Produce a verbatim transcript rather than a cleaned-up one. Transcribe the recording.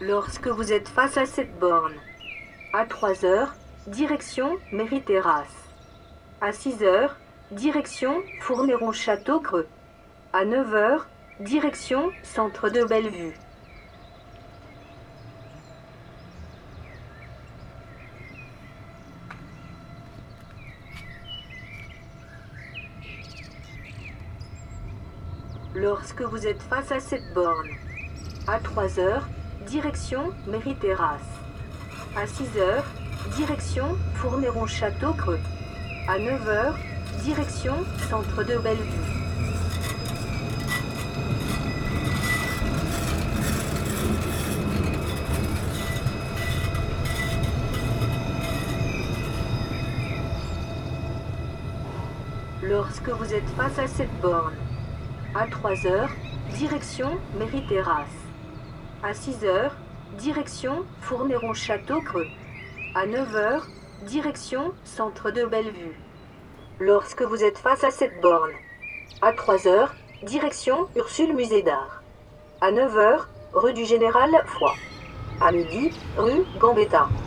Lorsque vous êtes face à cette borne, à trois heures, direction Mairie-Terrasse. À six heures, direction Fourneron-Château-Creux. À neuf heures, direction Centre de Bellevue. Lorsque vous êtes face à cette borne, à trois heures, direction Mairie-Terrasse. À six heures, direction Fourneron-Château-Creux. À neuf heures, direction Centre de Bellevue. Lorsque vous êtes face à cette borne, à trois heures, direction Mairie-Terrasse. À six heures, direction Fourneron-Château-Creux. À neuf heures, direction Centre de Bellevue. Lorsque vous êtes face à cette borne, à trois heures, direction Ursule Musée d'Art. À neuf heures, rue du Général Foy. À midi, rue Gambetta.